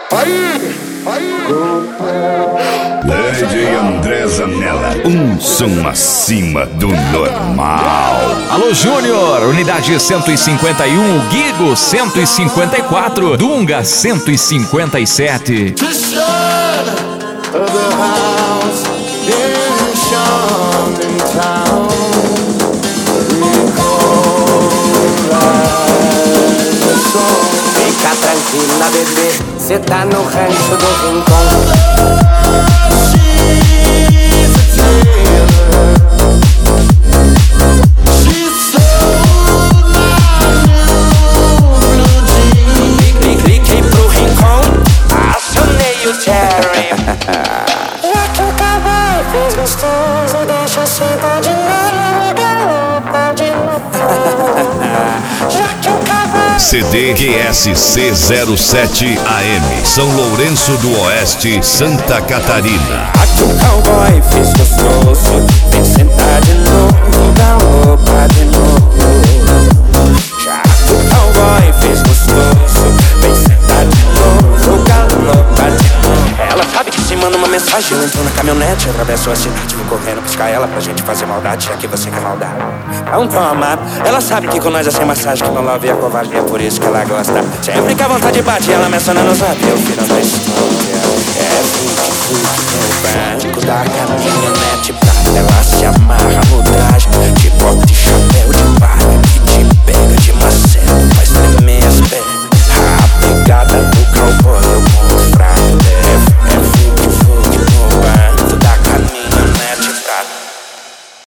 Lady André Zanella, um som acima do normal. Alô Júnior, unidade 151, Guigo 154, Dunga 157. Fica tranquila, bebê, cê tá no rancho do Rincão. Cliquei pro Rincão, acionei o Cherry. Já que o cowboy fez gostoso, deixa eu sentar de novo, galopa de novo. Já que o cowboy CDQSC 07 AM, São Lourenço do Oeste, Santa Catarina. Aqui o cowboy fez gostoso, vem sentar de novo, galopa de novo. Já que o cowboy fez gostoso, vem sentar de novo, galopa de novo. Ela sabe que se manda uma mensagem, eu entro na caminhonete, atravesso a cidade, vou correndo buscar ela pra gente fazer maldade, já que você quer maldade. Então toma, ela sabe que com nós é sem massagem, que não love a covardia, por isso que ela gosta. Sempre que a vontade bate, ela menciona no zap, eu virando a história. É fluke no banco da caminhonete, pra ela se amarra no traje, de bota e